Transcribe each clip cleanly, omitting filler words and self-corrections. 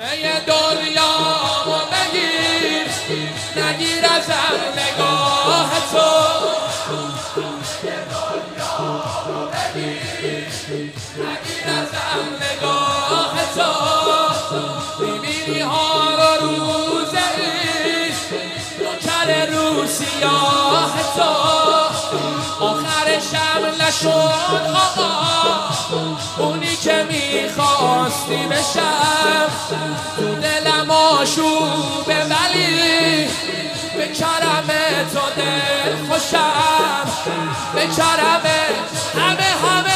همه دنیا نگیر ازم نگاه تو، نگیر ازم نگاه تو. میبینی ها رو روزه نوکر رو سیاه تو، آخرشم نشد آقا اونی که میخواستی بشم. تو دلم آشوبه ولی به کرم تو دل خوشم، به کرم همه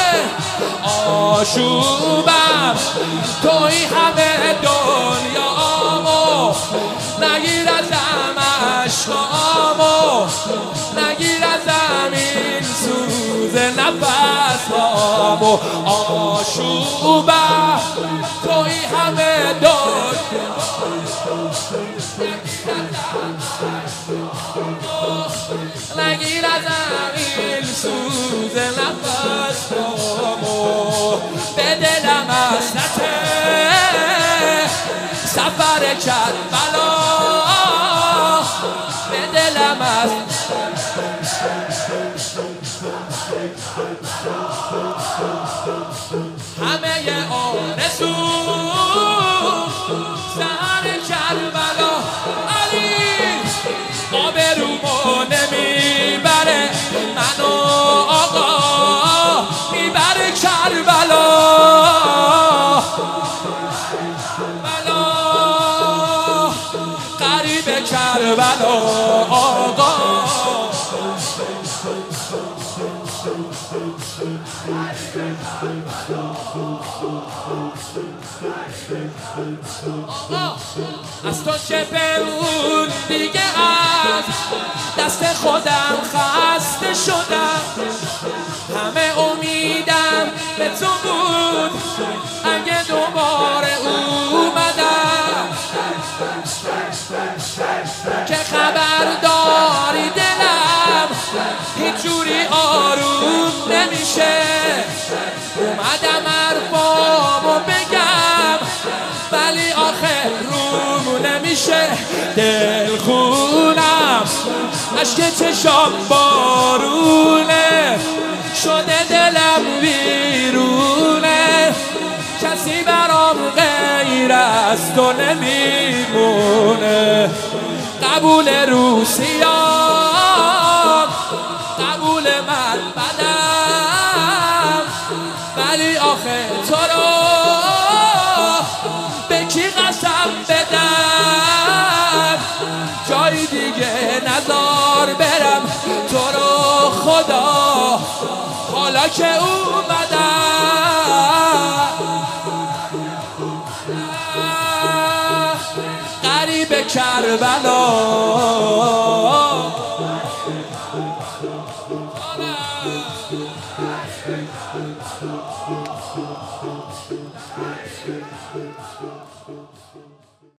آشوبم. توی همه دنیامو نگیر ازم عشقامو، نگیر ازم این سوز نفسامو. آشوبم توی همه نگیر ازم این سوز نفسامو. به دلم حسرت سفر کربلا، به دلم همه آرزو سر کربلا. علی آبرومو نمیبره منو آقا میبره کربلا. بلا قریب کربلا آقا. از تو چه اون دیگه از دست خودم خسته شدم. همه امیدم به تو بود اگه دوباره اومدم. که خبر داری دلم هیچ جوری آروم نمیشه. اومدم حرفامو بگم ولی آخه روم نمیشه. دل خونم اشک چشام بارونه، شده دلم ویرونه. کسی برام غیر از تو نمیمونه. قبول روسیام قبول من بدم، ولی آخه تو رو به کی قسم بدم. جای دیگه نزار برم تو رو خدا حالا که اومدم. غریب کربلا.